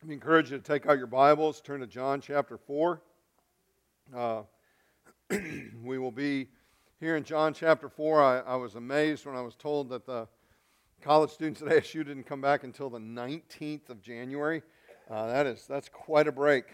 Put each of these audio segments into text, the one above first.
I encourage you to take out your Bibles, turn to John chapter 4. We will be here in John chapter 4. I was amazed when I was told that the college students at ASU didn't come back until the 19th of January. That's quite a break.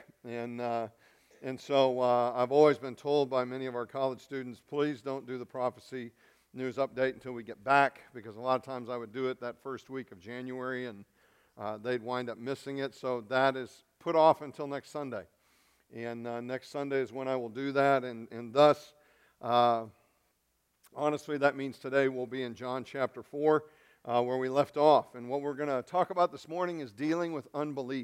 And so I've always been told by many of our college students, please don't do the prophecy news update until we get back, because a lot of times I would do it that first week of January and they'd wind up missing it. So that is put off until next Sunday. And next Sunday is when I will do that. And thus, honestly, that means today we'll be in John chapter 4 where we left off. And what we're going to talk about this morning is dealing with unbelief.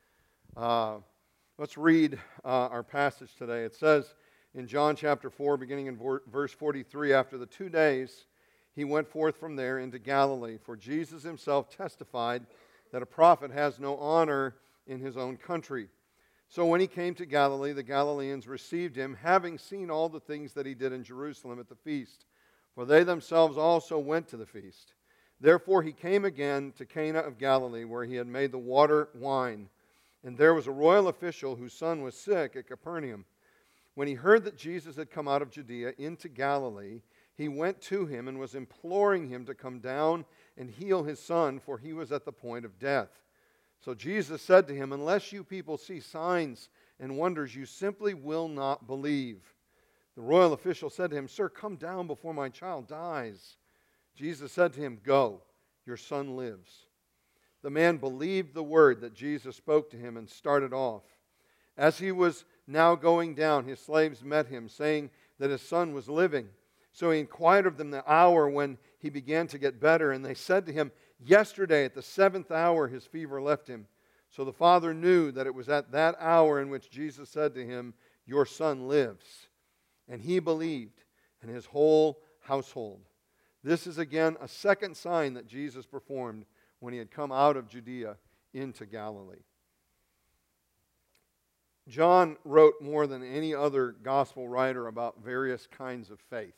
Let's read our passage today. It says in John chapter 4, beginning in verse 43, after the 2 days, he went forth from there into Galilee, for Jesus himself testified that a prophet has no honor in his own country. So when he came to Galilee, the Galileans received him, having seen all the things that he did in Jerusalem at the feast. For they themselves also went to the feast. Therefore he came again to Cana of Galilee, where he had made the water wine. And there was a royal official whose son was sick at Capernaum. When he heard that Jesus had come out of Judea into Galilee, he went to him and was imploring him to come down and heal his son, for he was at the point of death. So Jesus said to him, unless you people see signs and wonders, you simply will not believe. The royal official said to him, Sir, come down before my child dies. Jesus said to him, Go, your son lives. The man believed the word that Jesus spoke to him and started off. As he was now going down, his slaves met him, saying that his son was living. So he inquired of them the hour when he began to get better, and they said to him, Yesterday at the 7th hour his fever left him. So the father knew that it was at that hour in which Jesus said to him, Your son lives. And he believed, and his whole household. This is again a second sign that Jesus performed when he had come out of Judea into Galilee. John wrote more than any other gospel writer about various kinds of faith.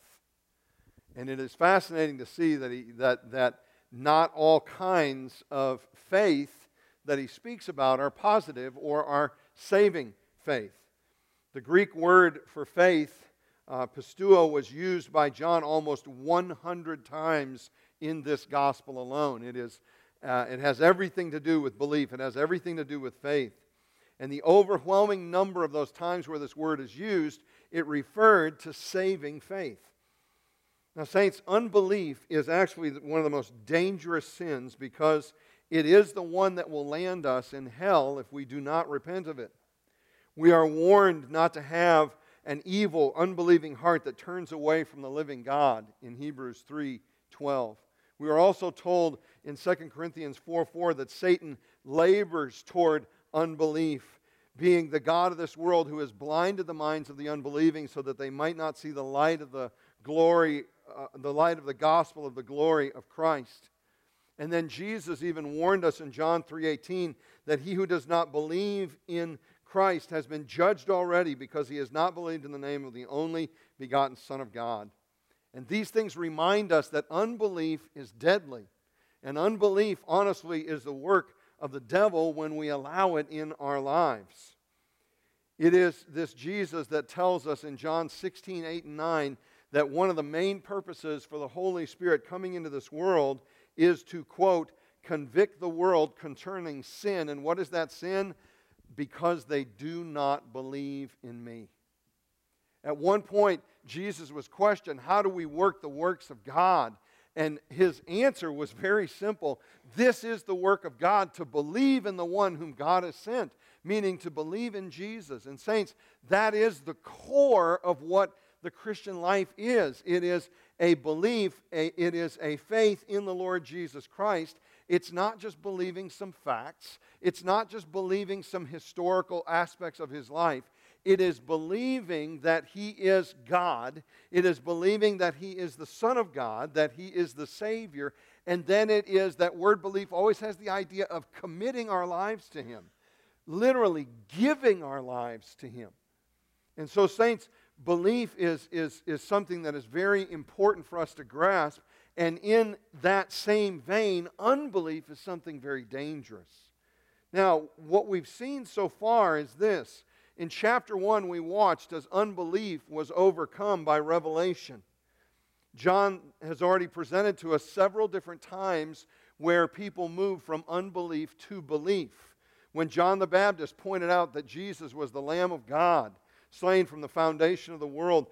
And it is fascinating to see that not all kinds of faith that he speaks about are positive or are saving faith. The Greek word for faith, pisteuo, was used by John almost 100 times in this gospel alone. It has everything to do with belief. It has everything to do with faith. And the overwhelming number of those times where this word is used, it referred to saving faith. Now, saints, unbelief is actually one of the most dangerous sins because it is the one that will land us in hell if we do not repent of it. We are warned not to have an evil, unbelieving heart that turns away from the living God in Hebrews 3:12. We are also told in 2 Corinthians 4:4 that Satan labors toward unbelief, being the god of this world who has blinded the minds of the unbelieving so that they might not see the light of the glory, the light of the gospel of the glory of Christ. And then Jesus even warned us in John 3:18 that he who does not believe in Christ has been judged already because he has not believed in the name of the only begotten Son of God. And these things remind us that unbelief is deadly. And unbelief, honestly, is the work of the devil when we allow it in our lives. It is this Jesus that tells us in John 16:8 and 9 that one of the main purposes for the Holy Spirit coming into this world is to, quote, convict the world concerning sin. And what is that sin? Because they do not believe in me. At one point, Jesus was questioned, how do we work the works of God? And his answer was very simple. This is the work of God, to believe in the one whom God has sent, meaning to believe in Jesus. And saints, that is the core of what the Christian life is. It is a belief, it is a faith in the Lord Jesus Christ. It's not just believing some facts. It's not just believing some historical aspects of his life. It is believing that he is God. It is believing that he is the Son of God, that he is the Savior. And then it is, that word belief always has the idea of committing our lives to him. Literally giving our lives to him. And so, saints, belief is something that is very important for us to grasp. And in that same vein, unbelief is something very dangerous. Now, what we've seen so far is this. In chapter 1, we watched as unbelief was overcome by revelation. John has already presented to us several different times where people move from unbelief to belief. When John the Baptist pointed out that Jesus was the Lamb of God, slain from the foundation of the world,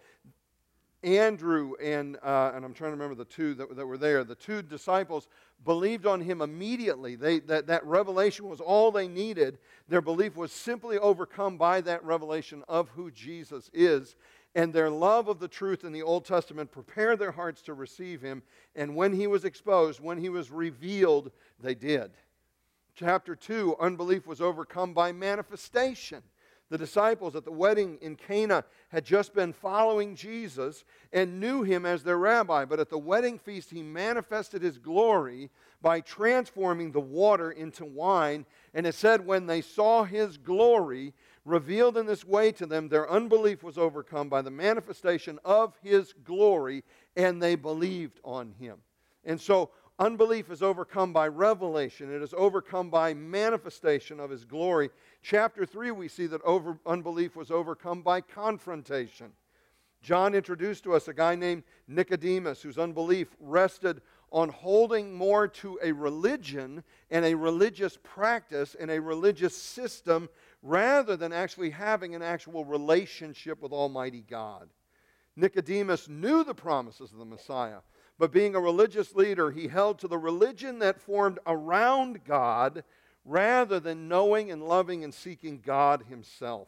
Andrew and I'm trying to remember the two that were there, the two disciples believed on him immediately. That revelation was all they needed. Their belief was simply overcome by that revelation of who Jesus is. And their love of the truth in the Old Testament prepared their hearts to receive him. And when he was exposed, when he was revealed, they did. Chapter 2, unbelief was overcome by manifestation. The disciples at the wedding in Cana had just been following Jesus and knew him as their rabbi. But at the wedding feast, he manifested his glory by transforming the water into wine. And it said, when they saw his glory revealed in this way to them, their unbelief was overcome by the manifestation of his glory, and they believed on him. And so, unbelief is overcome by revelation. It is overcome by manifestation of his glory. Chapter 3, we see that unbelief was overcome by confrontation. John introduced to us a guy named Nicodemus, whose unbelief rested on holding more to a religion and a religious practice and a religious system rather than actually having an actual relationship with Almighty God. Nicodemus knew the promises of the Messiah, but being a religious leader, he held to the religion that formed around God rather than knowing and loving and seeking God himself.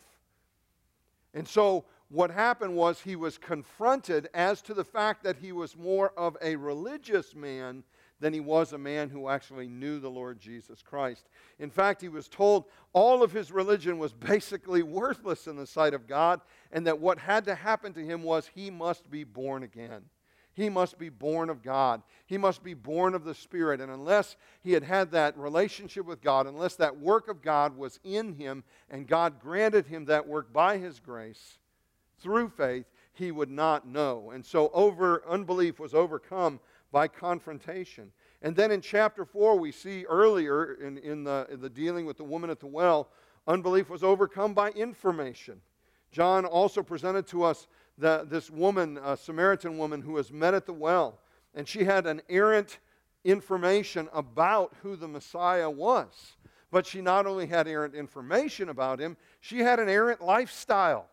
And so what happened was he was confronted as to the fact that he was more of a religious man than he was a man who actually knew the Lord Jesus Christ. In fact, he was told all of his religion was basically worthless in the sight of God, and that what had to happen to him was he must be born again. He must be born of God. He must be born of the Spirit. And unless he had had that relationship with God, unless that work of God was in him, and God granted him that work by his grace, through faith, he would not know. And so unbelief was overcome by confrontation. And then in chapter 4, we see earlier in the dealing with the woman at the well, unbelief was overcome by information. John also presented to us this woman, a Samaritan woman who was met at the well. And she had an errant information about who the Messiah was. But she not only had errant information about him, she had an errant lifestyle.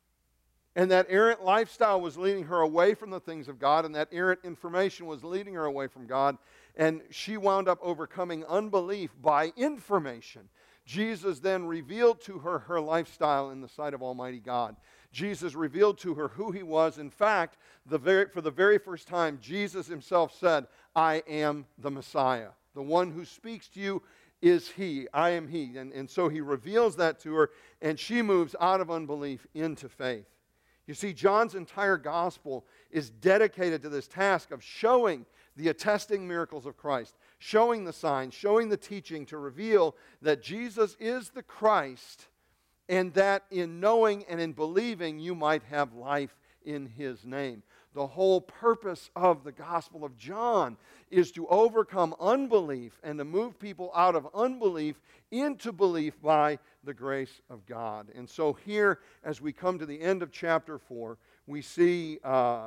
And that errant lifestyle was leading her away from the things of God, and that errant information was leading her away from God. And she wound up overcoming unbelief by information. Jesus then revealed to her her lifestyle in the sight of Almighty God. Jesus revealed to her who he was. In fact, for the very first time, Jesus himself said, I am the Messiah. The one who speaks to you is he. I am he. And so he reveals that to her, and she moves out of unbelief into faith. You see, John's entire gospel is dedicated to this task of showing the attesting miracles of Christ, showing the signs, showing the teaching to reveal that Jesus is the Christ, and that in knowing and in believing you might have life in his name. The whole purpose of the Gospel of John is to overcome unbelief and to move people out of unbelief into belief by the grace of God. And so here, as we come to the end of chapter 4, we see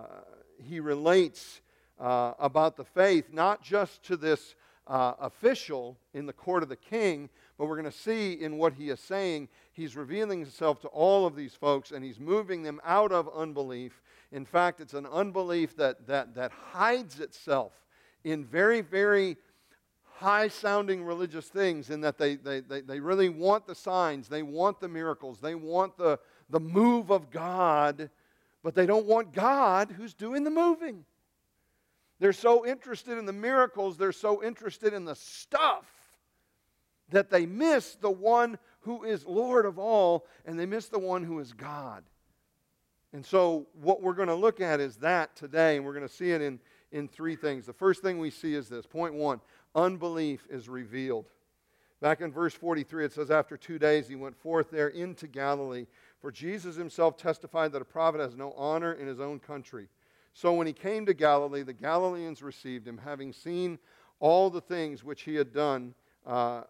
he relates about the faith, not just to this official in the court of the king, but we're going to see in what he is saying, he's revealing himself to all of these folks, and he's moving them out of unbelief. In fact, it's an unbelief that hides itself in very, very high-sounding religious things, in that they really want the signs, they want the miracles, they want the move of God, but they don't want God who's doing the moving. They're so interested in the miracles, they're so interested in the stuff, that they miss the one who is Lord of all, and they miss the one who is God. And so what we're going to look at is that today, and we're going to see it in three things. The first thing we see is this. Point 1, unbelief is revealed. Back in verse 43, it says, after 2 days he went forth there into Galilee, for Jesus himself testified that a prophet has no honor in his own country. So when he came to Galilee, the Galileans received him, having seen all the things which he had done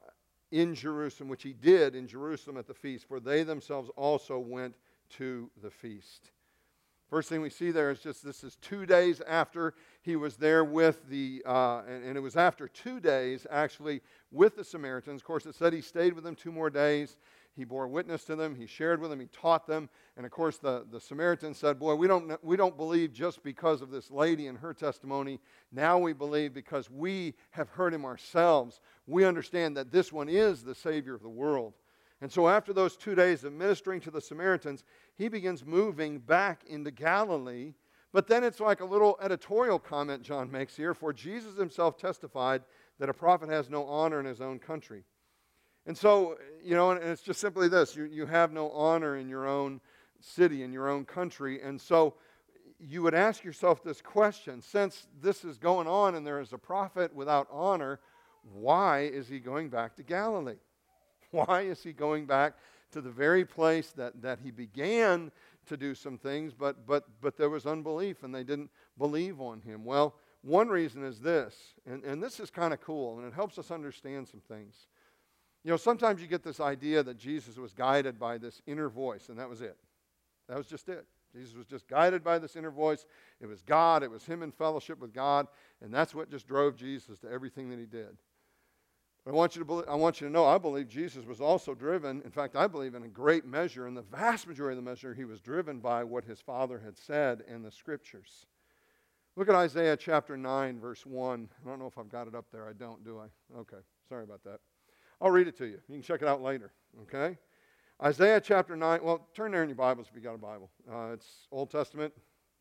in Jerusalem, which he did in Jerusalem at the feast, for they themselves also went to the feast. First thing we see there is just this is 2 days after he was there with and it was after 2 days actually with the Samaritans. Of course, it said he stayed with them 2 more days. He bore witness to them. He shared with them. He taught them. And of course, the Samaritans said, boy, we don't believe just because of this lady and her testimony. Now we believe because we have heard him ourselves. We understand that this one is the Savior of the world. And so after those 2 days of ministering to the Samaritans, he begins moving back into Galilee. But then it's like a little editorial comment John makes here, for Jesus himself testified that a prophet has no honor in his own country. And so, and it's just simply this, you have no honor in your own city, in your own country. And so you would ask yourself this question, since this is going on and there is a prophet without honor, why is he going back to Galilee? Why is he going back to the very place that he began to do some things, but there was unbelief and they didn't believe on him? Well, one reason is this, and this is kind of cool, and it helps us understand some things. Sometimes you get this idea that Jesus was guided by this inner voice, and that was it. That was just it. Jesus was just guided by this inner voice. It was God. It was him in fellowship with God, and that's what just drove Jesus to everything that he did. But I want you to know, I believe Jesus was also driven. In fact, I believe in a great measure, in the vast majority of the measure, he was driven by what his Father had said in the Scriptures. Look at Isaiah chapter 9, verse 1. I don't know if I've got it up there. I don't, do I? Okay, sorry about that. I'll read it to you. You can check it out later, okay? Isaiah chapter 9. Well, turn there in your Bibles if you got a Bible. It's Old Testament.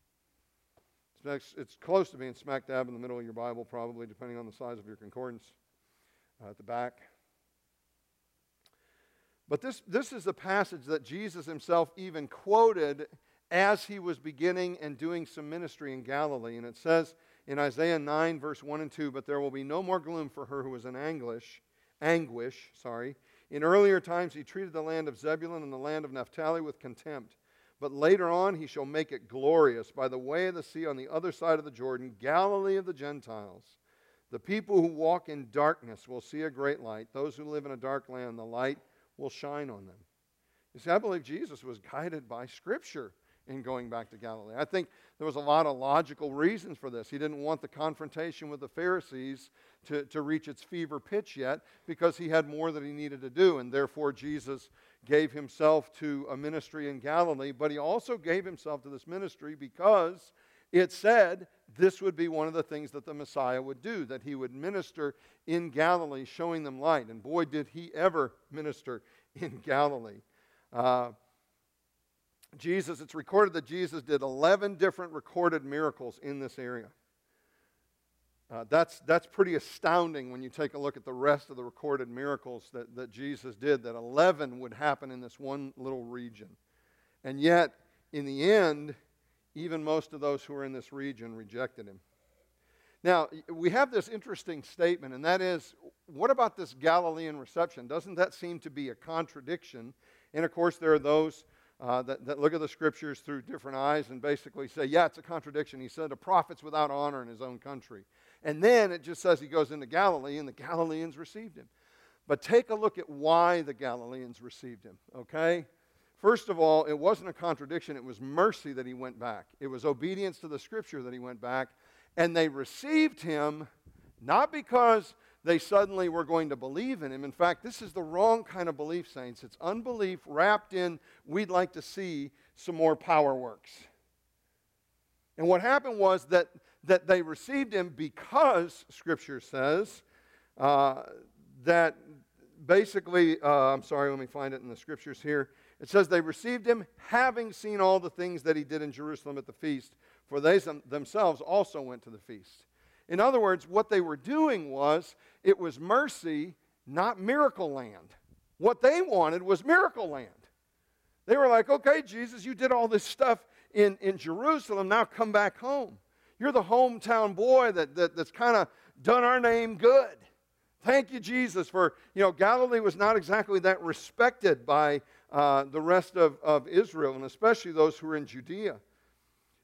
It's close to being smack dab in the middle of your Bible, probably, depending on the size of your concordance. At the back. But this is a passage that Jesus himself even quoted as he was beginning and doing some ministry in Galilee. And it says in Isaiah 9, verse 1 and 2, but there will be no more gloom for her who was in anguish. In earlier times he treated the land of Zebulun and the land of Naphtali with contempt. But later on he shall make it glorious by the way of the sea on the other side of the Jordan, Galilee of the Gentiles. The people who walk in darkness will see a great light. Those who live in a dark land, the light will shine on them. You see, I believe Jesus was guided by Scripture in going back to Galilee. I think there was a lot of logical reasons for this. He didn't want the confrontation with the Pharisees to reach its fever pitch yet, because he had more that he needed to do, and therefore Jesus gave himself to a ministry in Galilee. But he also gave himself to this ministry because it said this would be one of the things that the Messiah would do, that he would minister in Galilee, showing them light. And boy, did he ever minister in Galilee. It's recorded that Jesus did 11 different recorded miracles in this area. That's pretty astounding when you take a look at the rest of the recorded miracles that Jesus did, that 11 would happen in this one little region. And yet, in the end, even most of those who were in this region rejected him. Now, we have this interesting statement, and that is, what about this Galilean reception? Doesn't that seem to be a contradiction? And of course, there are those that look at the Scriptures through different eyes and basically say, yeah, it's a contradiction. He said a prophet's without honor in his own country. And then it just says he goes into Galilee, and the Galileans received him. But take a look at why the Galileans received him, okay? First of all, it wasn't a contradiction. It was mercy that he went back. It was obedience to the Scripture that he went back. And they received him not because they suddenly were going to believe in him. In fact, this is the wrong kind of belief, saints. It's unbelief wrapped in, we'd like to see some more power works. And what happened was that they received him because, Scripture says, that basically, let me find it in the Scriptures here. It says they received him having seen all the things that he did in Jerusalem at the feast, for they themselves also went to the feast. In other words, what they were doing was, it was mercy, not miracle land. What they wanted was miracle land. They were like, okay, Jesus, you did all this stuff in Jerusalem, now come back home. You're the hometown boy that's kind of done our name good. Thank you, Jesus, for, Galilee was not exactly that respected by the rest of Israel, and especially those who were in Judea.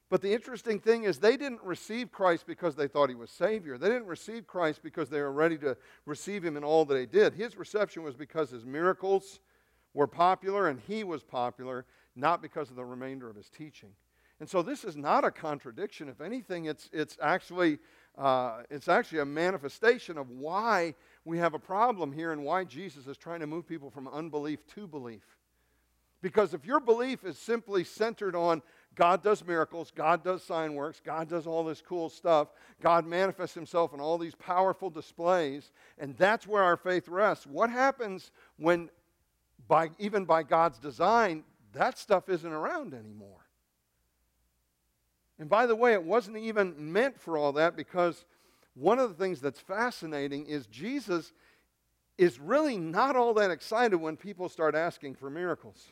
But the interesting thing is they didn't receive Christ because they thought he was Savior. They didn't receive Christ because they were ready to receive him in all that he did. His reception was because his miracles were popular and he was popular, not because of the remainder of his teaching. And so this is not a contradiction. If anything, it's actually a manifestation of why we have a problem here and why Jesus is trying to move people from unbelief to belief. Because if your belief is simply centered on God does miracles, God does sign works, God does all this cool stuff, God manifests himself in all these powerful displays, and that's where our faith rests, what happens when, even by God's design, that stuff isn't around anymore? And by the way, it wasn't even meant for all that, because one of the things that's fascinating is Jesus is really not all that excited when people start asking for miracles.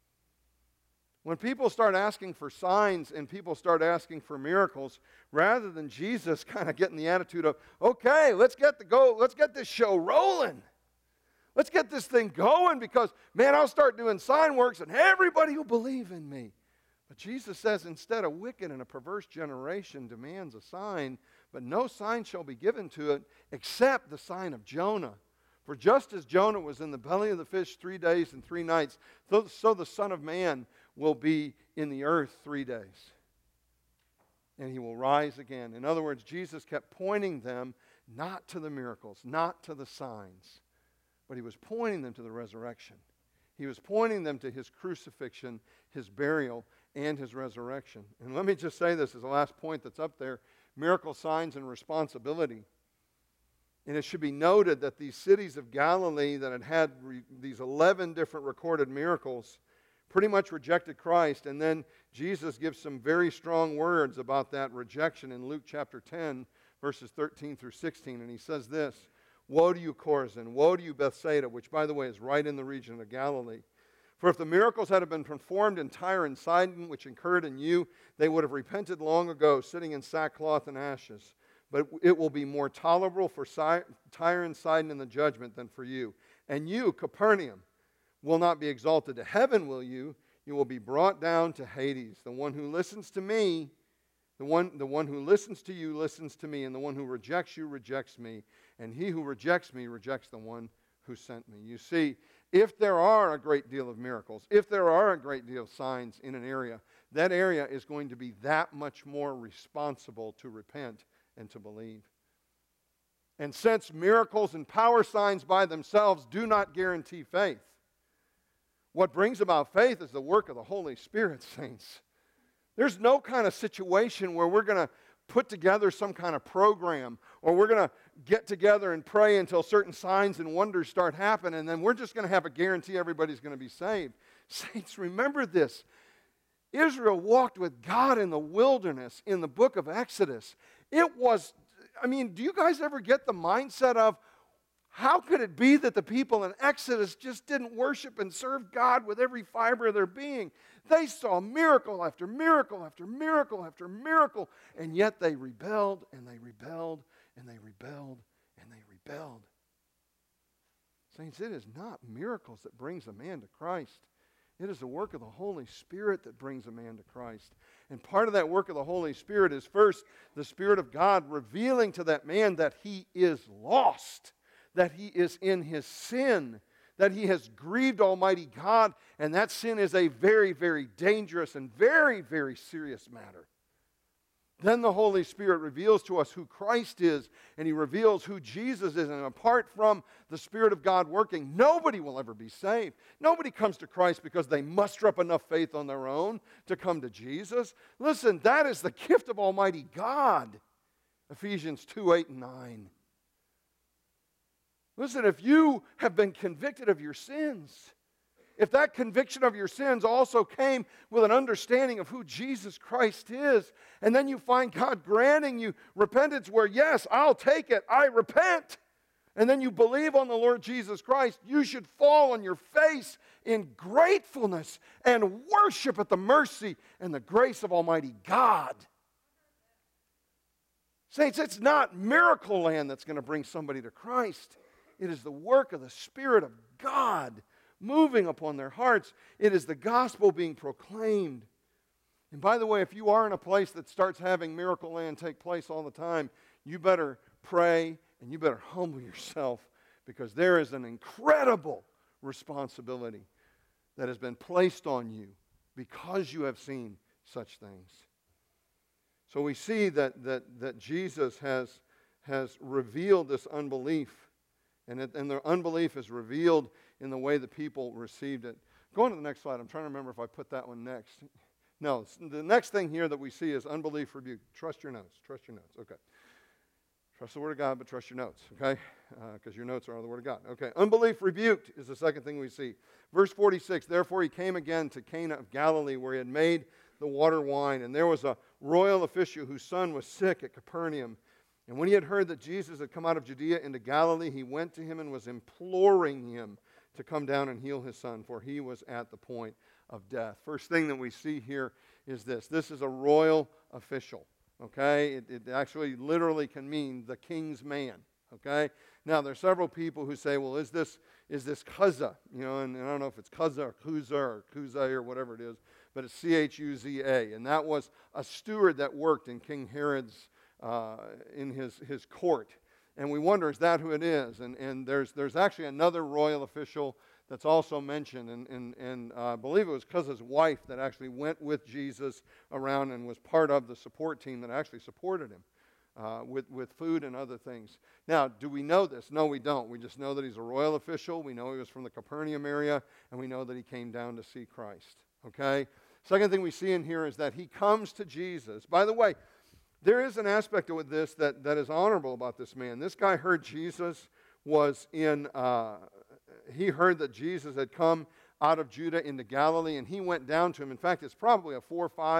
When people start asking for signs and people start asking for miracles, rather than Jesus kind of getting the attitude of, okay, let's get this show rolling. Let's get this thing going, because, man, I'll start doing sign works and everybody will believe in me. But Jesus says, instead, a wicked and a perverse generation demands a sign, but no sign shall be given to it except the sign of Jonah. For just as Jonah was in the belly of the fish 3 days and 3 nights, so the Son of Man will be in the earth 3 days. And he will rise again. In other words, Jesus kept pointing them not to the miracles, not to the signs, but he was pointing them to the resurrection. He was pointing them to his crucifixion, his burial, and his resurrection. And let me just say this as the last point that's up there: miracle, signs, and responsibility. And it should be noted that these cities of Galilee that had these 11 different recorded miracles pretty much rejected Christ. And then Jesus gives some very strong words about that rejection in Luke chapter 10, verses 13 through 16. And he says this: "Woe to you, Chorazin! Woe to you, Bethsaida," which, by the way, is right in the region of Galilee. "For if the miracles had been performed in Tyre and Sidon, which occurred in you, they would have repented long ago, sitting in sackcloth and ashes. But it will be more tolerable for Tyre and Sidon in the judgment than for you. And you, Capernaum, will not be exalted to heaven, will you? You will be brought down to Hades. The one who listens to me, the one who listens to you listens to me, and the one who rejects you rejects me. And he who rejects me rejects the one who sent me." You see, if there are a great deal of miracles, if there are a great deal of signs in an area, that area is going to be that much more responsible to repent and to believe. And since miracles and power signs by themselves do not guarantee faith, what brings about faith is the work of the Holy Spirit, saints. There's no kind of situation where we're going to put together some kind of program, or we're going to get together and pray until certain signs and wonders start happening, and then we're just going to have a guarantee everybody's going to be saved. Saints, remember this. Israel walked with God in the wilderness in the book of Exodus. It was, do you guys ever get the mindset of, how could it be that the people in Exodus just didn't worship and serve God with every fiber of their being? They saw miracle after miracle after miracle after miracle, and yet they rebelled and they rebelled and they rebelled and they rebelled. Saints, it is not miracles that brings a man to Christ. It is the work of the Holy Spirit that brings a man to Christ. And part of that work of the Holy Spirit is first the Spirit of God revealing to that man that he is lost, that he is in his sin, that he has grieved Almighty God, and that sin is a very, very dangerous and very, very serious matter. Then the Holy Spirit reveals to us who Christ is, and he reveals who Jesus is. And apart from the Spirit of God working, nobody will ever be saved. Nobody comes to Christ because they muster up enough faith on their own to come to Jesus. Listen, that is the gift of Almighty God. Ephesians 2, 8, and 9. Listen, if you have been convicted of your sins, if that conviction of your sins also came with an understanding of who Jesus Christ is, and then you find God granting you repentance where, yes, I'll take it, I repent, and then you believe on the Lord Jesus Christ, you should fall on your face in gratefulness and worship at the mercy and the grace of Almighty God. Saints, it's not Miracle Land that's going to bring somebody to Christ. It is the work of the Spirit of God moving upon their hearts. It is the gospel being proclaimed. And by the way, if you are in a place that starts having Miracle Land take place all the time, you better pray and you better humble yourself, because there is an incredible responsibility that has been placed on you because you have seen such things. So we see that Jesus has revealed this unbelief, and the unbelief is revealed in the way the people received it. Go on to the next slide. I'm trying to remember if I put that one next. No, the next thing here that we see is unbelief rebuke. Trust your notes. Trust your notes. Okay. Trust the Word of God, but trust your notes, okay? Because your notes are the Word of God. Okay. Unbelief rebuked is the second thing we see. Verse 46, therefore he came again to Cana of Galilee, where he had made the water wine. And there was a royal official whose son was sick at Capernaum. And when he had heard that Jesus had come out of Judea into Galilee, he went to him and was imploring him to come down and heal his son, for he was at the point of death. First thing that we see here is this. This is a royal official, okay? It actually literally can mean the king's man, okay? Now, there are several people who say, well, is this Chuza? You know, and I don't know if it's Chuza or Kuzai or whatever it is, but it's C-H-U-Z-A. And that was a steward that worked in King Herod's, in his court. And we wonder, is that who it is? And there's actually another royal official that's also mentioned, and I believe it was Chuza's wife that actually went with Jesus around and was part of the support team that actually supported him with food and other things. Now, do we know this? No, we don't. We just know that he's a royal official. We know he was from the Capernaum area, and we know that he came down to see Christ. Okay? Second thing we see in here is that he comes to Jesus. By the way, there is an aspect of this that is honorable about this man. This guy heard Jesus was in... he heard that Jesus had come out of Judah into Galilee, and he went down to him. In fact, it's probably a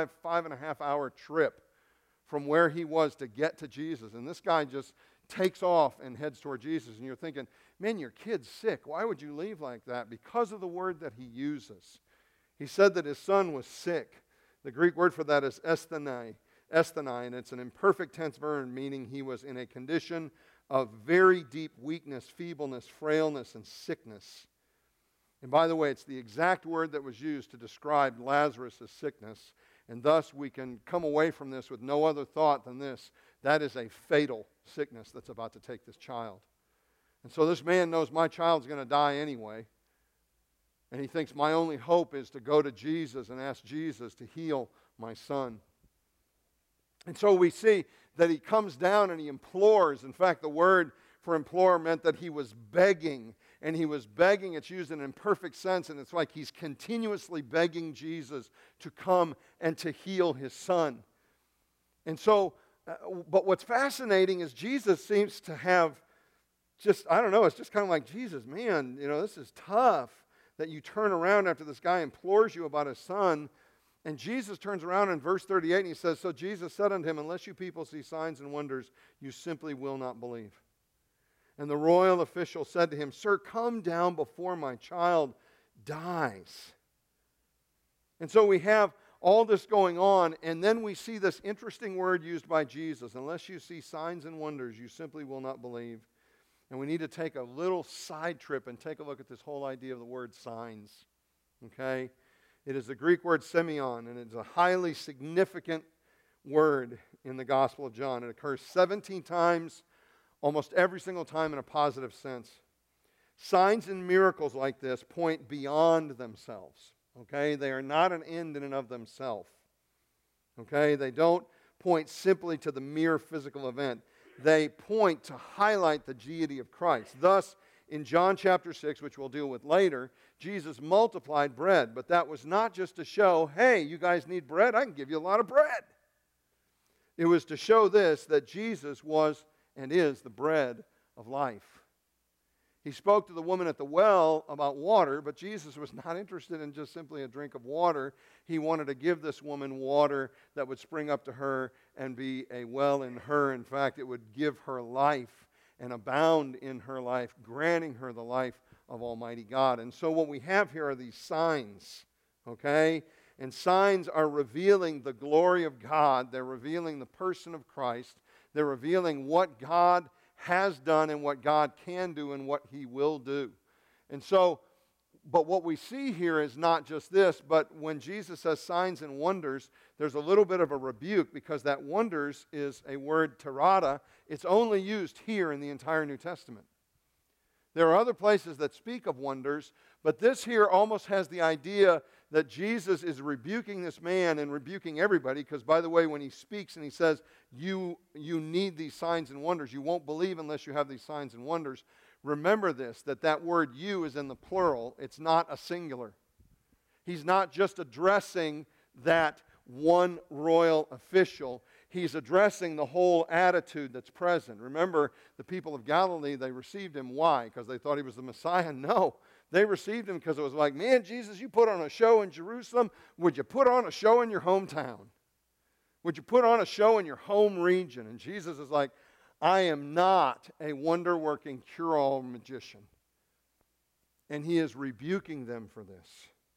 5.5 hour trip from where he was to get to Jesus. And this guy just takes off and heads toward Jesus. And you're thinking, man, your kid's sick. Why would you leave like that? Because of the word that he uses. He said that his son was sick. The Greek word for that is esthenai, and it's an imperfect tense verb, meaning he was in a condition of very deep weakness, feebleness, frailness, and sickness. And by the way, it's the exact word that was used to describe Lazarus' sickness, and thus we can come away from this with no other thought than this. That is a fatal sickness that's about to take this child. And so this man knows my child's going to die anyway, and he thinks my only hope is to go to Jesus and ask Jesus to heal my son. And so we see that he comes down and he implores. In fact, the word for implore meant that he was begging. And he was begging, it's used in an imperfect sense, and it's like he's continuously begging Jesus to come and to heal his son. And so, but what's fascinating is Jesus seems to have just, I don't know, it's just kind of like, Jesus, man, you know, this is tough that you turn around after this guy implores you about his son. And Jesus turns around in verse 38 and he says, so Jesus said unto him, unless you people see signs and wonders, you simply will not believe. And the royal official said to him, sir, come down before my child dies. And so we have all this going on, and then we see this interesting word used by Jesus, unless you see signs and wonders, you simply will not believe. And we need to take a little side trip and take a look at this whole idea of the word signs. Okay? It is the Greek word semeion, and it's a highly significant word in the Gospel of John. It occurs 17 times, almost every single time in a positive sense. Signs and miracles like this point beyond themselves. Okay? They are not an end in and of themselves. Okay? They don't point simply to the mere physical event. They point to highlight the deity of Christ. Thus, in John chapter 6, which we'll deal with later, Jesus multiplied bread. But that was not just to show, hey, you guys need bread? I can give you a lot of bread. It was to show this, that Jesus was and is the bread of life. He spoke to the woman at the well about water, but Jesus was not interested in just simply a drink of water. He wanted to give this woman water that would spring up to her and be a well in her. In fact, it would give her life and abound in her life, granting her the life of Almighty God. And so what we have here are these signs, okay? And signs are revealing the glory of God. They're revealing the person of Christ. They're revealing what God has done and what God can do and what He will do. And so But what we see here is not just this, but when Jesus says signs and wonders, there's a little bit of a rebuke because that wonders is a word terada. It's only used here in the entire New Testament. There are other places that speak of wonders, but this here almost has the idea that Jesus is rebuking this man and rebuking everybody because, by the way, when he speaks and he says, you need these signs and wonders, you won't believe unless you have these signs and wonders. Remember this, that word you is in the plural. It's not a singular. He's not just addressing that one royal official. He's addressing the whole attitude that's present. Remember, the people of Galilee, they received him. Why? Because they thought he was the Messiah? No. They received him because it was like, man, Jesus, you put on a show in Jerusalem. Would you put on a show in your hometown? Would you put on a show in your home region? And Jesus is like, I am not a wonder-working, cure-all magician. And he is rebuking them for this.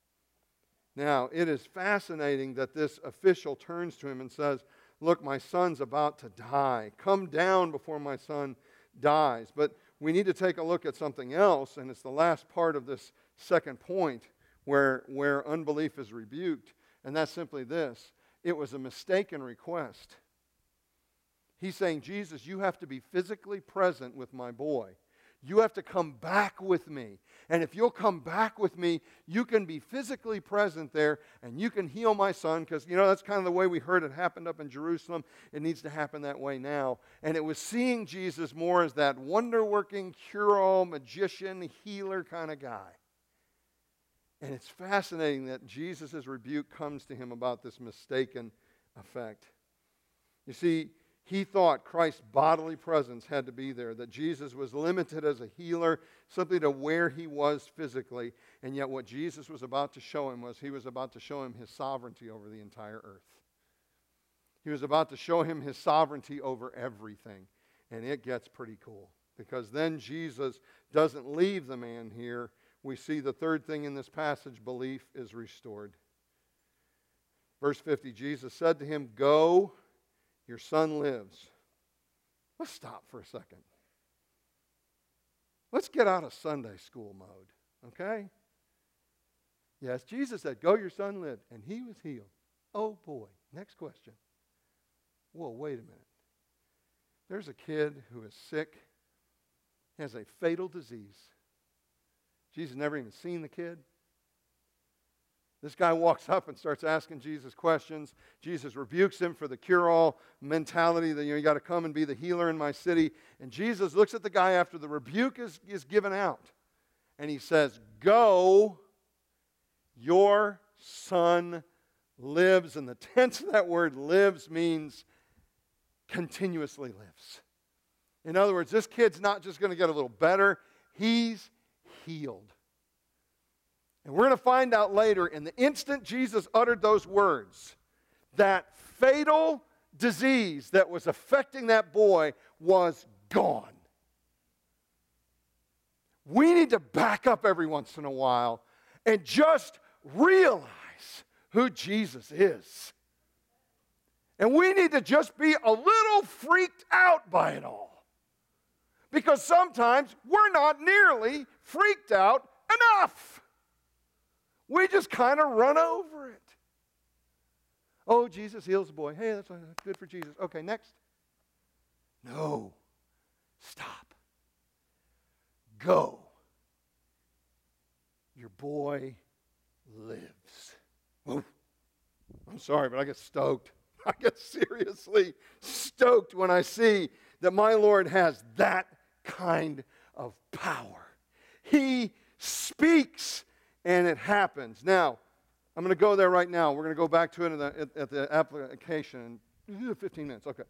Now, it is fascinating that this official turns to him and says, look, my son's about to die. Come down before my son dies. But we need to take a look at something else, and it's the last part of this second point where unbelief is rebuked, and that's simply this. It was a mistaken request. He's saying, Jesus, you have to be physically present with my boy. You have to come back with me. And if you'll come back with me, you can be physically present there and you can heal my son because, that's kind of the way we heard it happened up in Jerusalem. It needs to happen that way now. And it was seeing Jesus more as that wonder-working, cure-all, magician, healer kind of guy. And it's fascinating that Jesus' rebuke comes to him about this mistaken effect. You see, he thought Christ's bodily presence had to be there, that Jesus was limited as a healer simply to where he was physically. And yet what Jesus was about to show him was he was about to show him his sovereignty over the entire earth. He was about to show him his sovereignty over everything. And it gets pretty cool because then Jesus doesn't leave the man here. We see the third thing in this passage, belief is restored. Verse 50, Jesus said to him, go, your son lives. Let's stop for a second. Let's get out of Sunday school mode, okay? Yes, Jesus said, go, your son lived, and he was healed. Oh boy, next question. Whoa, wait a minute. There's a kid who is sick, has a fatal disease. Jesus never even seen the kid. This guy walks up and starts asking Jesus questions. Jesus rebukes him for the cure-all mentality that you got to come and be the healer in my city. And Jesus looks at the guy after the rebuke is given out. And he says, go, your son lives. And the tense of that word lives means continuously lives. In other words, this kid's not just going to get a little better. He's healed. And we're going to find out later, in the instant Jesus uttered those words, that fatal disease that was affecting that boy was gone. We need to back up every once in a while and just realize who Jesus is. And we need to just be a little freaked out by it all. Because sometimes we're not nearly freaked out enough. We just kind of run over it. Oh, Jesus heals the boy. Hey, that's good for Jesus. Okay, next. No. Stop. Go. Your boy lives. Whoa. I'm sorry, but I get stoked. I get seriously stoked when I see that my Lord has that kind of power. He speaks and it happens. Now, I'm going to go there right now. We're going to go back to it at the application in 15 minutes. Okay.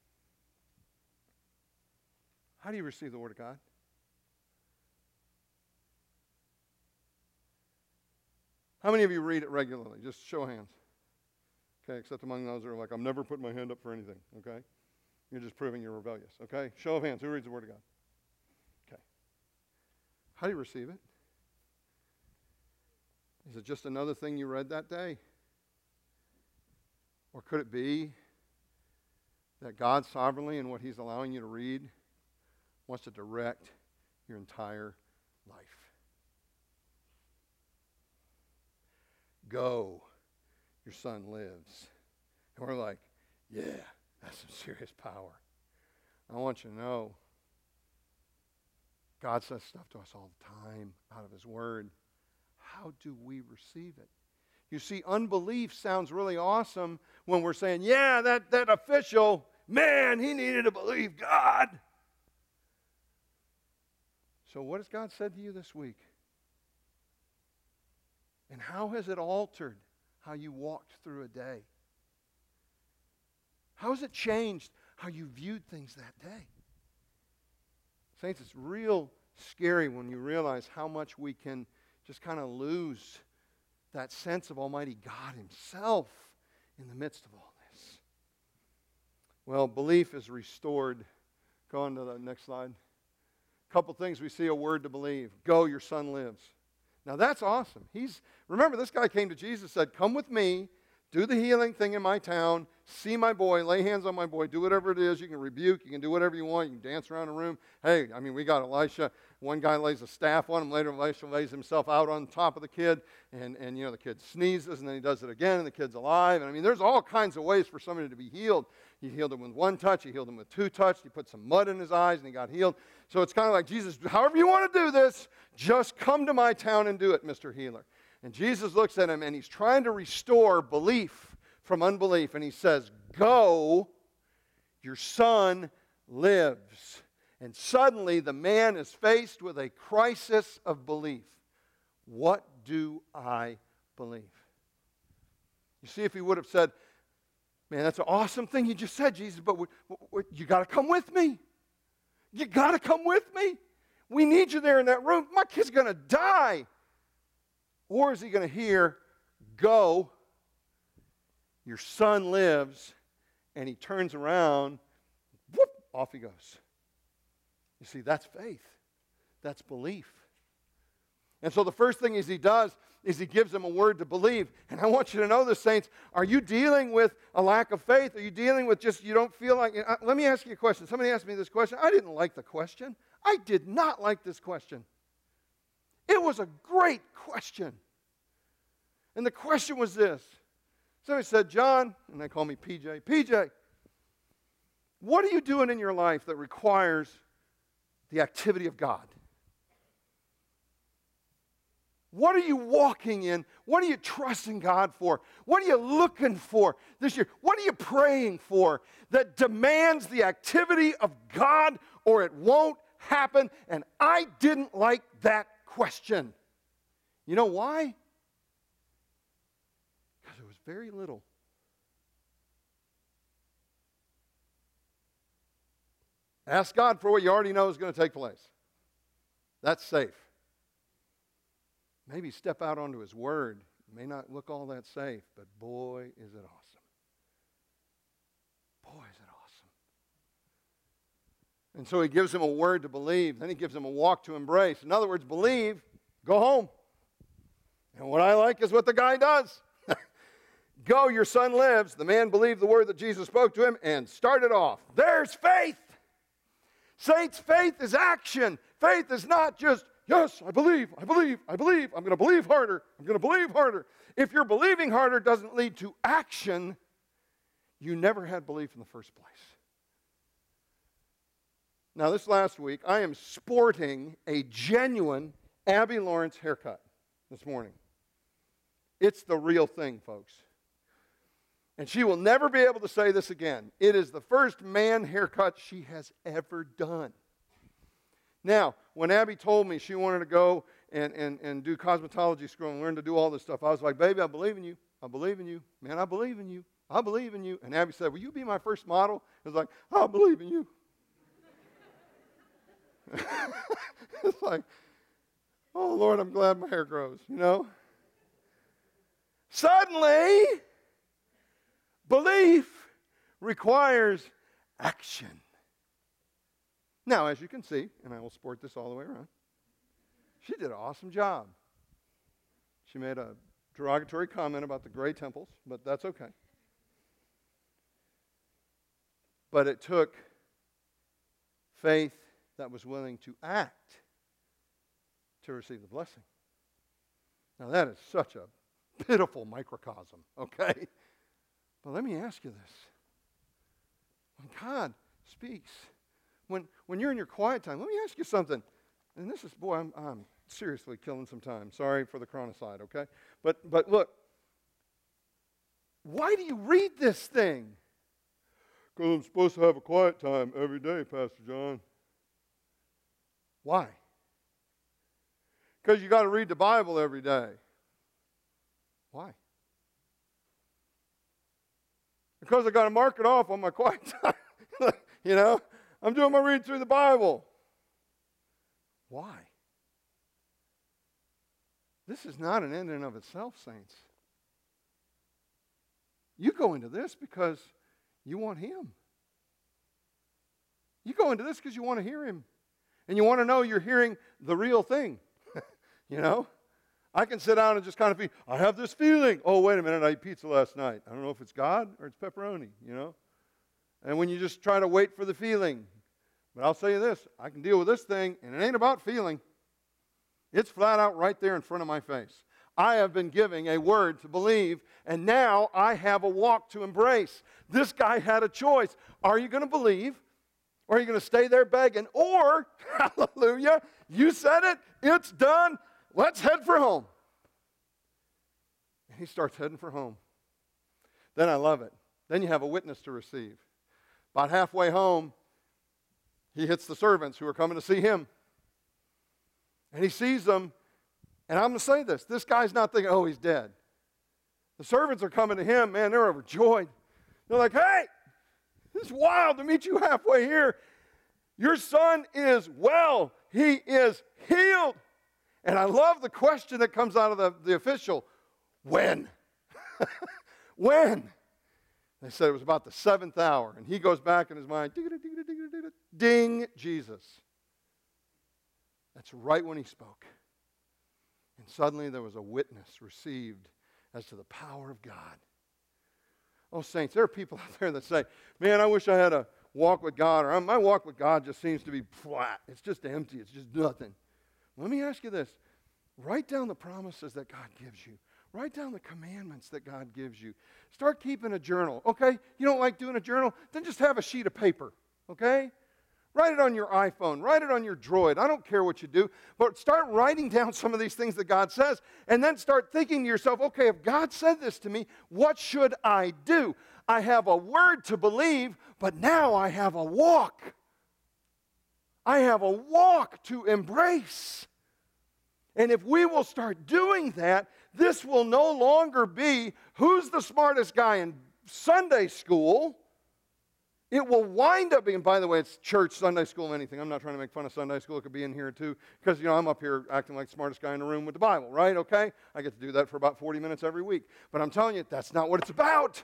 How do you receive the Word of God? How many of you read it regularly? Just show of hands. Okay, except among those who are like, I'm never putting my hand up for anything. Okay? You're just proving you're rebellious. Okay? Show of hands. Who reads the Word of God? Okay. How do you receive it? Is it just another thing you read that day? Or could it be that God sovereignly, in what He's allowing you to read, wants to direct your entire life? go, your son lives. And we're like, yeah, that's some serious power. I want you to know, God says stuff to us all the time out of his word. How do we receive it? You see, unbelief sounds really awesome when we're saying, yeah, that official, man, he needed to believe God. So what has God said to you this week? And how has it altered how you walked through a day? How has it changed how you viewed things that day? Saints, it's real scary when you realize how much we can just kind of lose that sense of Almighty God himself in the midst of all this. Well, belief is restored. Go on to the next slide. A couple things we see: a word to believe. Go, your son lives. Now that's awesome. Remember, this guy came to Jesus and said, come with me, do the healing thing in my town, see my boy, lay hands on my boy, do whatever it is. You can rebuke, you can do whatever you want, you can dance around a room. Hey, I mean, we got Elisha. One guy lays a staff on him. Later, Elisha lays himself out on top of the kid, and the kid sneezes, and then he does it again, and the kid's alive. And I mean, there's all kinds of ways for somebody to be healed. He healed him with one touch. He healed him with two touches. He put some mud in his eyes, and he got healed. So it's kind of like, Jesus, however you want to do this, just come to my town and do it, Mr. Healer. And Jesus looks at him, and he's trying to restore belief from unbelief. And he says, go, your son lives. And suddenly the man is faced with a crisis of belief. What do I believe? You see, if he would have said, man, that's an awesome thing you just said, Jesus, but you got to come with me. You got to come with me. We need you there in that room. My kid's going to die. Or is he going to hear, go, your son lives, and he turns around, whoop, off he goes. You see, that's faith. That's belief. And so the first thing he does is he gives them a word to believe. And I want you to know this, saints. Are you dealing with a lack of faith? Are you dealing with just you don't feel like... Let me ask you a question. Somebody asked me this question. I didn't like the question. I did not like this question. It was a great question. And the question was this. Somebody said, John, and they call me PJ. PJ, what are you doing in your life that requires the activity of God? What are you walking in? What are you trusting God for? What are you looking for this year? What are you praying for that demands the activity of God, or it won't happen? And I didn't like that question. You know why? Because it was very little. Ask God for what you already know is going to take place. That's safe. Maybe step out onto his word. It may not look all that safe, but boy, is it awesome. Boy, is it awesome. And so he gives him a word to believe. Then he gives him a walk to embrace. In other words, believe, go home. And what I like is what the guy does. Go, your son lives. The man believed the word that Jesus spoke to him and started off. There's faith. Saints, faith is action. Faith is not just, yes, I believe. I'm going to believe harder. I'm going to believe harder. If your believing harder doesn't lead to action, you never had belief in the first place. Now, this last week, I am sporting a genuine Abby Lawrence haircut this morning. It's the real thing, folks. And she will never be able to say this again. It is the first man haircut she has ever done. Now, when Abby told me she wanted to go and do cosmetology school and learn to do all this stuff, I was like, baby, I believe in you. I believe in you. Man, I believe in you. I believe in you. And Abby said, will you be my first model? I was like, I believe in you. It's like, oh, Lord, I'm glad my hair grows, you know? Suddenly, belief requires action. Now, as you can see, and I will sport this all the way around, she did an awesome job. She made a derogatory comment about the gray temples, but that's okay. But it took faith that was willing to act to receive the blessing. Now, that is such a pitiful microcosm, okay? But let me ask you this. When God speaks, when you're in your quiet time, let me ask you something. And this is, boy, I'm seriously killing some time. Sorry for the chronicide, okay? But look, why do you read this thing? Because I'm supposed to have a quiet time every day, Pastor John. Why? Because you got to read the Bible every day. Why? Because I got to mark it off on my quiet time. You know, I'm doing my read through the Bible. Why? This is not an end in and of itself, saints. You go into this because you want Him. You go into this because you want to hear Him. And you want to know you're hearing the real thing. You know? I can sit down and just kind of feel, I have this feeling. Oh, wait a minute, I ate pizza last night. I don't know if it's God or it's pepperoni, you know? And when you just try to wait for the feeling. But I'll tell you this, I can deal with this thing, and it ain't about feeling. It's flat out right there in front of my face. I have been giving a word to believe, and now I have a walk to embrace. This guy had a choice. Are you going to believe? Or are you going to stay there begging? Or, hallelujah, you said it, it's done, let's head for home. And he starts heading for home. Then I love it. Then you have a witness to receive. About halfway home, he hits the servants who are coming to see him. And he sees them, and I'm going to say this guy's not thinking, oh, he's dead. The servants are coming to him, man, they're overjoyed. They're like, hey, it's wild to meet you halfway here. Your son is well. He is healed. And I love the question that comes out of the official. When? When? They said it was about the 7th hour. And he goes back in his mind, ding, Jesus. That's right when he spoke. And suddenly there was a witness received as to the power of God. Oh, saints, there are people out there that say, man, I wish I had a walk with God, or my walk with God just seems to be flat. It's just empty. It's just nothing. Let me ask you this. Write down the promises that God gives you. Write down the commandments that God gives you. Start keeping a journal, okay? You don't like doing a journal? Then just have a sheet of paper, okay? Write it on your iPhone. Write it on your Droid. I don't care what you do. But start writing down some of these things that God says. And then start thinking to yourself, okay, if God said this to me, what should I do? I have a word to believe, but now I have a walk. I have a walk to embrace. And if we will start doing that, this will no longer be who's the smartest guy in Sunday school. It will wind up being, by the way, it's church, Sunday school, anything. I'm not trying to make fun of Sunday school. It could be in here too. Because, you know, I'm up here acting like the smartest guy in the room with the Bible, right? Okay? I get to do that for about 40 minutes every week. But I'm telling you, that's not what it's about.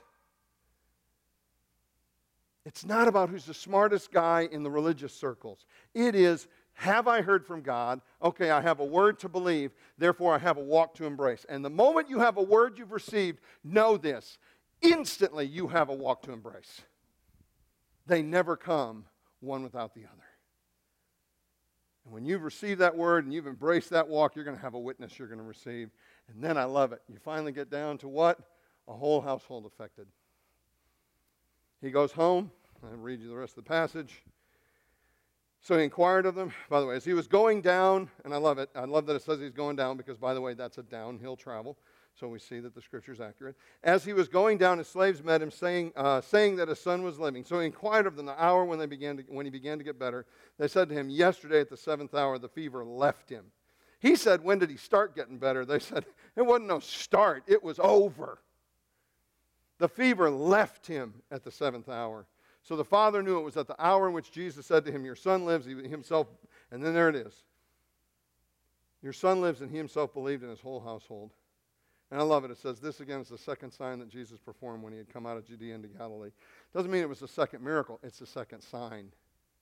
It's not about who's the smartest guy in the religious circles. It is, have I heard from God? Okay, I have a word to believe. Therefore, I have a walk to embrace. And the moment you have a word you've received, know this. Instantly, you have a walk to embrace. They never come one without the other. And when you've received that word and you've embraced that walk, you're going to have a witness you're going to receive. And then I love it. You finally get down to what? A whole household affected. He goes home. I'll read you the rest of the passage. So he inquired of them. By the way, as he was going down, and I love it. I love that it says he's going down because, by the way, that's a downhill travel. So we see that the scripture is accurate. As he was going down, his slaves met him, saying that his son was living. So he inquired of them the hour when he began to get better. They said to him, yesterday at the 7th hour, the fever left him. He said, when did he start getting better? They said, it wasn't no start. It was over. The fever left him at the 7th hour. So the father knew it was at the hour in which Jesus said to him, your son lives, he himself, and then there it is. Your son lives, and he himself believed in his whole household. And I love it. It says this again is the second sign that Jesus performed when he had come out of Judea into Galilee. Doesn't mean it was the second miracle. It's the second sign.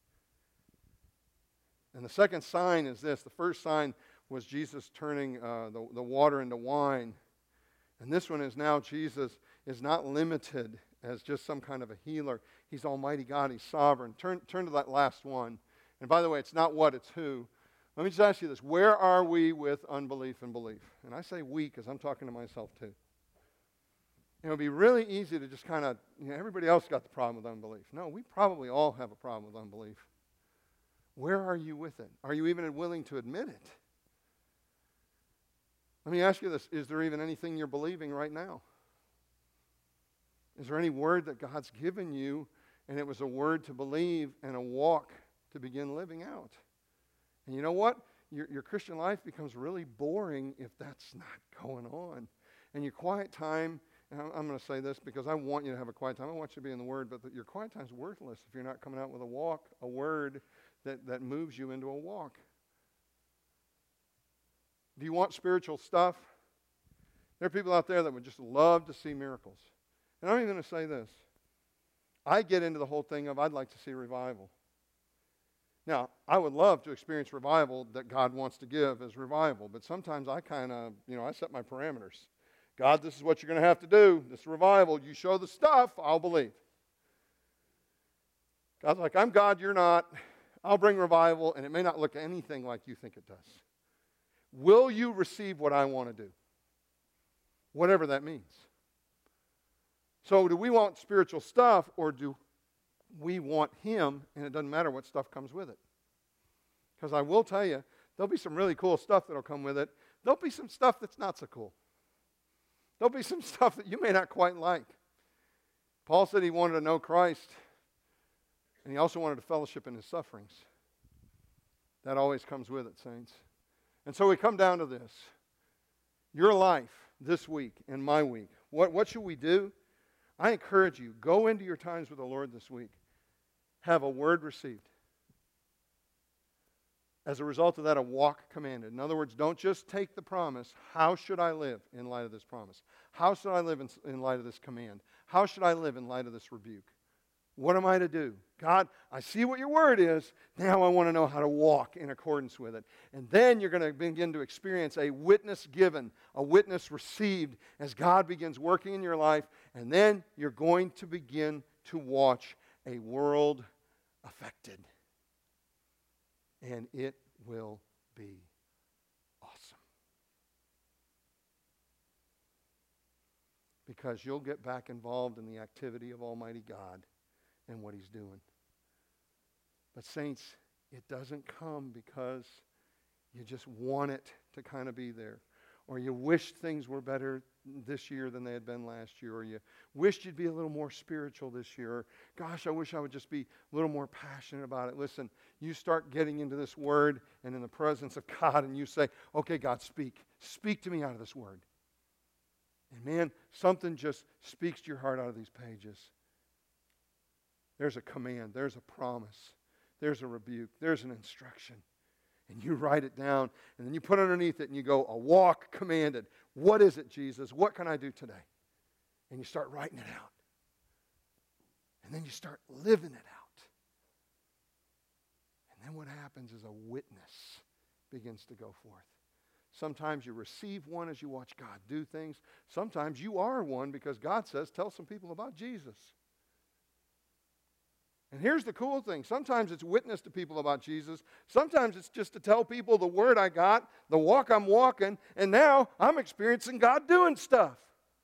And the second sign is this. The first sign was Jesus turning the water into wine. And this one is now Jesus is not limited as just some kind of a healer. He's Almighty God. He's sovereign. Turn to that last one. And by the way, it's not what, it's who. Let me just ask you this. Where are we with unbelief and belief? And I say we because I'm talking to myself too. It would be really easy to just kind of, everybody else got the problem with unbelief. No, we probably all have a problem with unbelief. Where are you with it? Are you even willing to admit it? Let me ask you this. Is there even anything you're believing right now? Is there any word that God's given you, and it was a word to believe and a walk to begin living out? And you know what? Your Christian life becomes really boring if that's not going on. And your quiet time, and I'm going to say this because I want you to have a quiet time. I want you to be in the Word, but your quiet time is worthless if you're not coming out with a word that moves you into a walk. Do you want spiritual stuff? There are people out there that would just love to see miracles. And I'm even going to say this. I get into the whole thing of I'd like to see revival. Now, I would love to experience revival that God wants to give as revival, but sometimes I kind of, I set my parameters. God, this is what you're going to have to do. This revival, you show the stuff, I'll believe. God's like, I'm God, you're not. I'll bring revival, and it may not look anything like you think it does. Will you receive what I want to do? Whatever that means. So do we want spiritual stuff, or do we want Him, and it doesn't matter what stuff comes with it? Because I will tell you, there'll be some really cool stuff that'll come with it. There'll be some stuff that's not so cool. There'll be some stuff that you may not quite like. Paul said he wanted to know Christ, and he also wanted to fellowship in His sufferings. That always comes with it, saints. And so we come down to this. Your life this week and my week, what should we do? I encourage you, go into your times with the Lord this week. Have a word received. As a result of that, a walk commanded. In other words, don't just take the promise. How should I live in light of this promise? How should I live in light of this command? How should I live in light of this rebuke? What am I to do? God, I see what your word is. Now I want to know how to walk in accordance with it. And then you're going to begin to experience a witness given, a witness received as God begins working in your life. And then you're going to begin to watch a world affected. And it will be awesome. Because you'll get back involved in the activity of Almighty God and what He's doing. But saints, it doesn't come because you just want it to kind of be there. Or you wish things were better this year than they had been last year. Or you wished you'd be a little more spiritual this year. Or, gosh, I wish I would just be a little more passionate about it. Listen, you start getting into this Word and in the presence of God and you say, okay, God, speak. Speak to me out of this Word. And man, something just speaks to your heart out of these pages. There's a command. There's a promise. There's a rebuke. There's an instruction. And you write it down, and then you put underneath it, and you go, a walk commanded. What is it, Jesus? What can I do today? And you start writing it out. And then you start living it out. And then what happens is a witness begins to go forth. Sometimes you receive one as you watch God do things. Sometimes you are one because God says, tell some people about Jesus. And here's the cool thing. Sometimes it's witness to people about Jesus. Sometimes it's just to tell people the word I got, the walk I'm walking, and now I'm experiencing God doing stuff.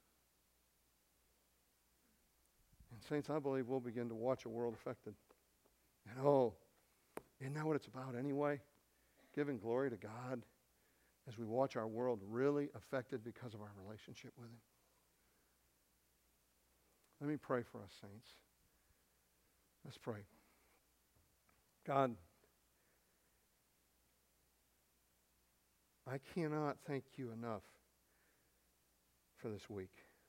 And saints, I believe we'll begin to watch a world affected. And isn't that what it's about anyway? Giving glory to God as we watch our world really affected because of our relationship with Him. Let me pray for us, saints. Let's pray. God, I cannot thank you enough for this week.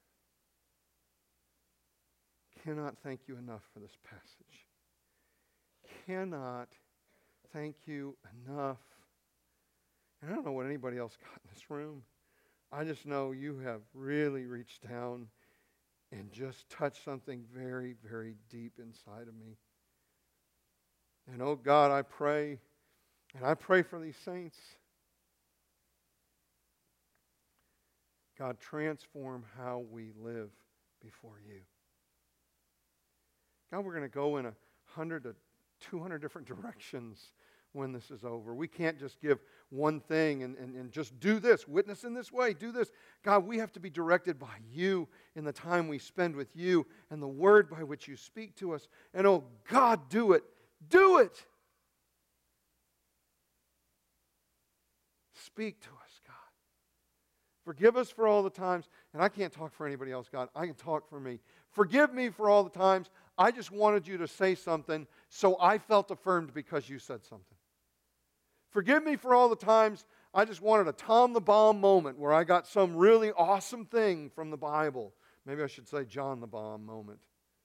Cannot thank you enough for this passage. Cannot thank you enough. And I don't know what anybody else got in this room. I just know you have really reached down and just touch something very, very deep inside of me. And oh God, I pray, and I pray for these saints. God, transform how we live before you. God, we're going to go in 100 to 200 different directions when this is over. We can't just give one thing and just do this, witness in this way, do this. God, we have to be directed by you in the time we spend with you and the word by which you speak to us. And oh God, do it. Do it. Speak to us, God. Forgive us for all the times, and I can't talk for anybody else, God. I can talk for me. Forgive me for all the times I just wanted you to say something, so I felt affirmed because you said something. Forgive me for all the times I just wanted a Tom the Bomb moment where I got some really awesome thing from the Bible. Maybe I should say John the Bomb moment.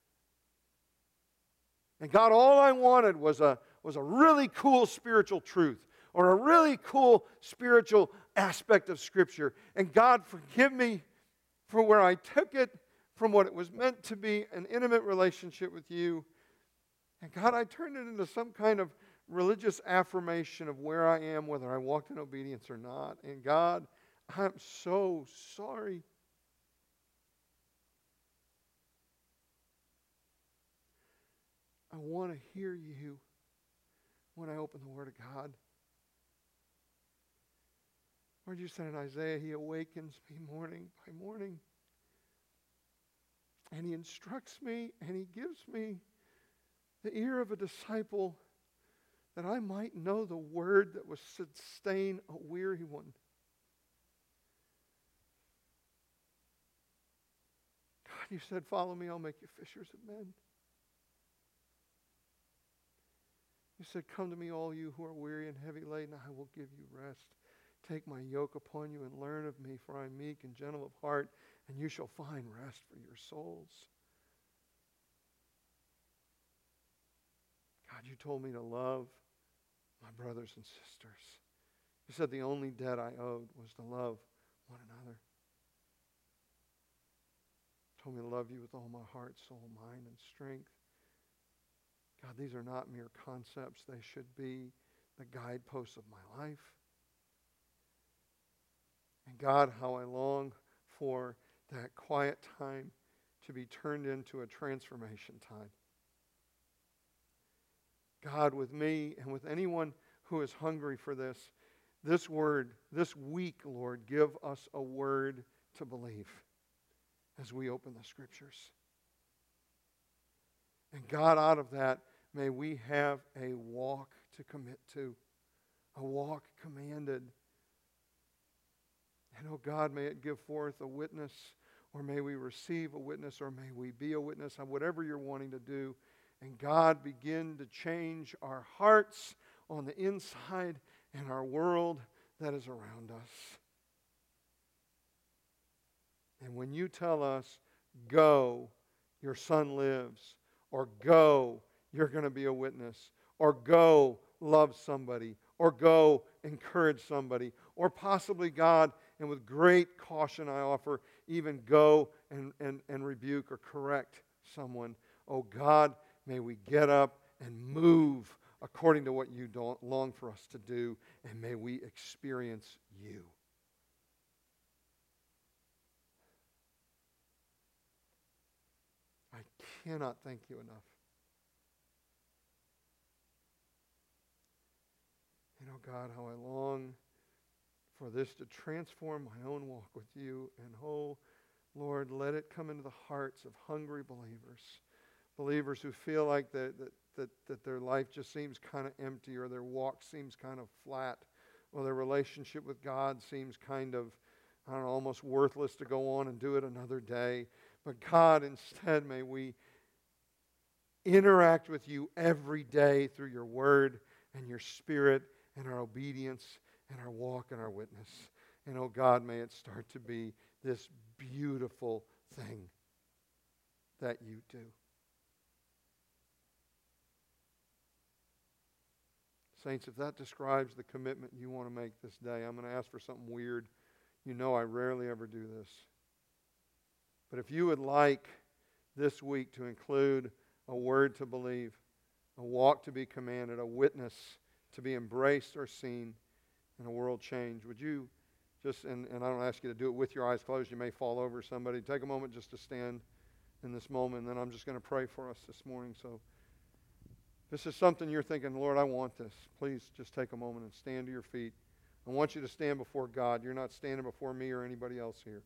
And God, all I wanted was a really cool spiritual truth or a really cool spiritual aspect of Scripture. And God, forgive me for where I took it from what it was meant to be, an intimate relationship with you. And God, I turned it into some kind of religious affirmation of where I am, whether I walked in obedience or not. And God, I'm so sorry. I want to hear you when I open the Word of God. Lord, you said in Isaiah, He awakens me morning by morning. And He instructs me and He gives me the ear of a disciple that I might know the word that would sustain a weary one. God, you said, follow me, I'll make you fishers of men. You said, come to me, all you who are weary and heavy laden, I will give you rest. Take my yoke upon you and learn of me, for I am meek and gentle of heart, and you shall find rest for your souls. God, you told me to love my brothers and sisters. You said the only debt I owed was to love one another. You told me to love you with all my heart, soul, mind, and strength. God, these are not mere concepts. They should be the guideposts of my life. And God, how I long for that quiet time to be turned into a transformation time. God, with me and with anyone who is hungry for this word, this week, Lord, give us a word to believe as we open the Scriptures. And God, out of that, may we have a walk to commit to, a walk commanded. And oh God, may it give forth a witness, or may we receive a witness, or may we be a witness on whatever you're wanting to do. And God, begin to change our hearts on the inside and our world that is around us. And when you tell us, go, your son lives, or go, you're going to be a witness, or go, love somebody, or go, encourage somebody, or possibly, God, and with great caution I offer, even go and rebuke or correct someone. Oh God, may we get up and move according to what you long for us to do, and may we experience you. I cannot thank you enough. And oh God, how I long for this to transform my own walk with you. And oh Lord, let it come into the hearts of hungry believers who feel like that their life just seems kind of empty, or their walk seems kind of flat, or their relationship with God seems kind of, I don't know, almost worthless to go on and do it another day. But God, instead, may we interact with you every day through your word and your Spirit and our obedience and our walk and our witness. And oh God, may it start to be this beautiful thing that you do. Saints, if that describes the commitment you want to make this day, I'm going to ask for something weird. You know I rarely ever do this. But if you would like this week to include a word to believe, a walk to be commanded, a witness to be embraced or seen, and a world change, would you just, and I don't ask you to do it with your eyes closed, you may fall over somebody. Take a moment just to stand in this moment, and then I'm just going to pray for us this morning. So If this is something you're thinking, Lord, I want this, please just take a moment and stand to your feet. I want you to stand before God. You're not standing before me or anybody else here.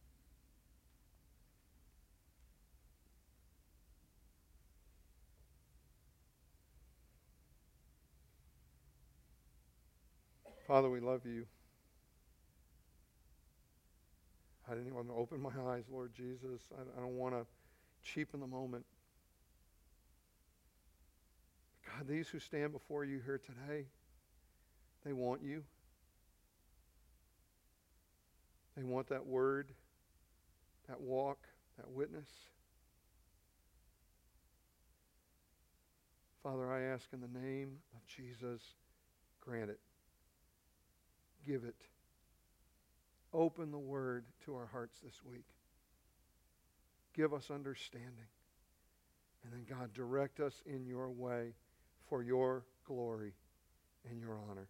Father, we love you. I didn't even want to open my eyes, Lord Jesus. I don't want to cheapen the moment. God, these who stand before you here today, they want you. They want that word, that walk, that witness. Father, I ask in the name of Jesus, grant it. Give it. Open the word to our hearts this week. Give us understanding. And then, God, direct us in your way for your glory and your honor.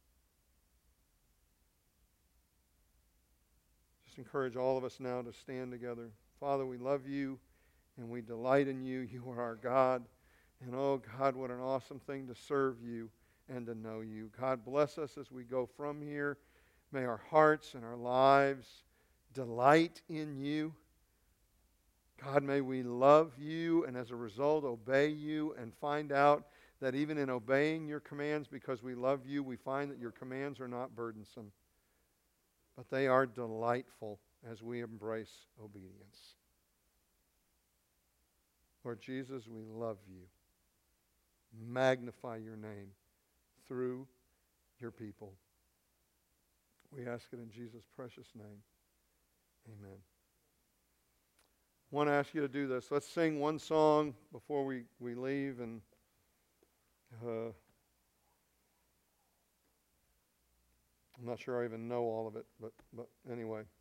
Just encourage all of us now to stand together. Father, we love you and we delight in you. You are our God. And oh, God, what an awesome thing to serve you and to know you. God, bless us as we go from here. May our hearts and our lives delight in you. God, may we love you and as a result obey you and find out that even in obeying your commands because we love you, we find that your commands are not burdensome, but they are delightful as we embrace obedience. Lord Jesus, we love you. Magnify your name through your people. We ask it in Jesus' precious name. Amen. I want to ask you to do this. Let's sing one song before we leave. And I'm not sure I even know all of it, but anyway.